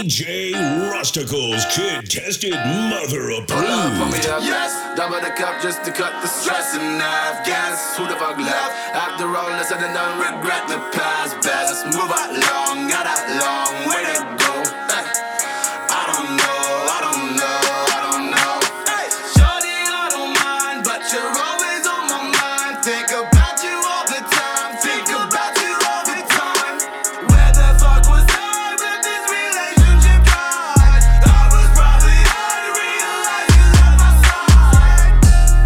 DJ Rusticles, kid tested, mother approved. Yes, double the cup just to cut the stress in half. Guess who the fuck left? After all this, I don't regret the past. Best move out long, got that long way to go. I don't know, I don't know, I don't know. Hey, shorty, I don't mind, but you're always on my mind. Think about you all the time, think about you all the time. Where the fuck was I when this relationship died? I was probably hard to realize you left my side.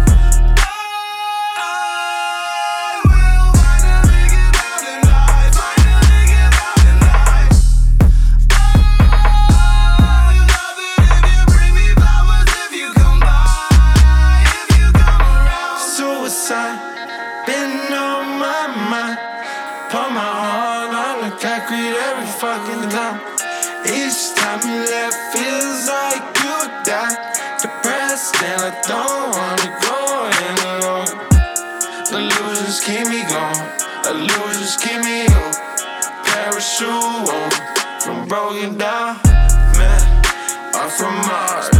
I will finally give out in life, finally give out in life. You love it if you bring me flowers, if you come by, if you come around. Suicide, been on my mind. Put my heart on the concrete every fucking time. Each time you left feels like you died. Depressed and I don't wanna go anymore. Illusions keep me going, illusions keep me up. Parachute on from broken down, man. I'm from Mars.